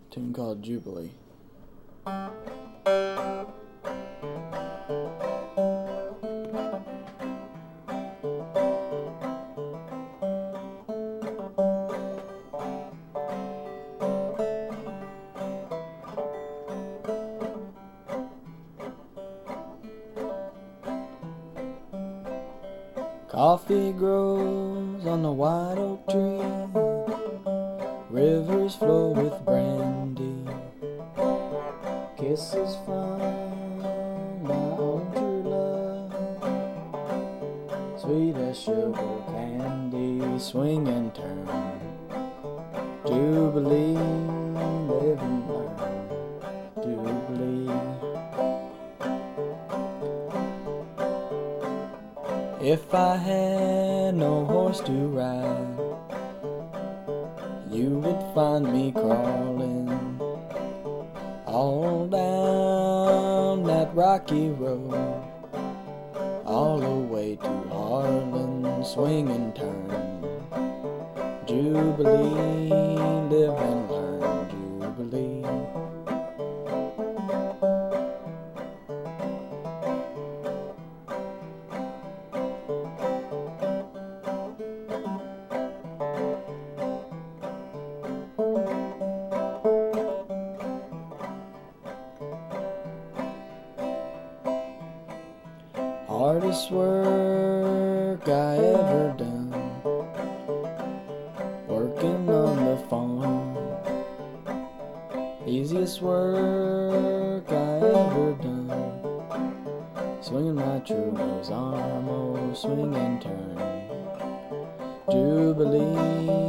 tune called Jubilee. Coffee grows on the white oak tree, rivers flow with brandy, kisses from my own true love, sweet as sugar candy, swing and turn, Jubilee, live and learn, Jubilee. If I had no horse to ride, you would find me crawling all down that rocky road, all the way to Harlan, swing and turn, Jubilee, live and learn, Jubilee. Hardest work I ever done, working on the farm. Easiest work I ever done, swinging my true love's arm, oh swing and turn, Jubilee.